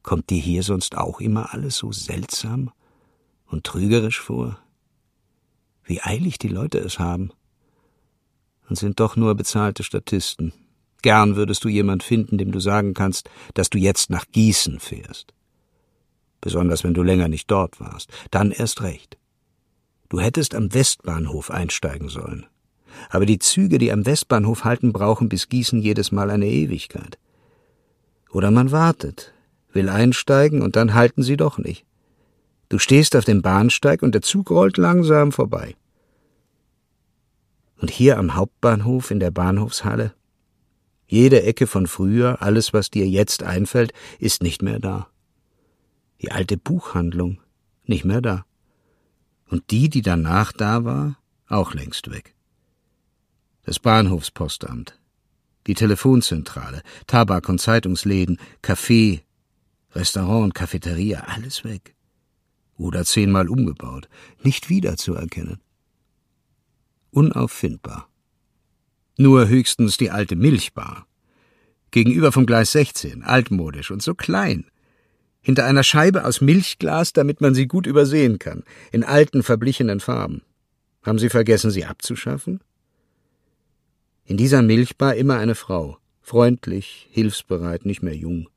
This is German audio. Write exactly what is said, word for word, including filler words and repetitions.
Kommt dir hier sonst auch immer alles so seltsam und trügerisch vor? Wie eilig die Leute es haben. Und sind doch nur bezahlte Statisten. Gern würdest du jemand finden, dem du sagen kannst, dass du jetzt nach Gießen fährst. Besonders wenn du länger nicht dort warst. Dann erst recht. Du hättest am Westbahnhof einsteigen sollen. Aber die Züge, die am Westbahnhof halten, brauchen bis Gießen jedes Mal eine Ewigkeit. Oder man wartet, will einsteigen und dann halten sie doch nicht. Du stehst auf dem Bahnsteig und der Zug rollt langsam vorbei. Und hier am Hauptbahnhof in der Bahnhofshalle? Jede Ecke von früher, alles, was dir jetzt einfällt, ist nicht mehr da. Die alte Buchhandlung, nicht mehr da. Und die, die danach da war, auch längst weg. Das Bahnhofspostamt, die Telefonzentrale, Tabak- und Zeitungsläden, Café, Restaurant und Cafeteria, alles weg. Oder zehnmal umgebaut, nicht wiederzuerkennen. Unauffindbar. Nur höchstens die alte Milchbar. Gegenüber vom Gleis sechzehn, altmodisch und so klein. Hinter einer Scheibe aus Milchglas, damit man sie gut übersehen kann, in alten, verblichenen Farben. Haben Sie vergessen, sie abzuschaffen? In dieser Milchbar immer eine Frau, freundlich, hilfsbereit, nicht mehr jung.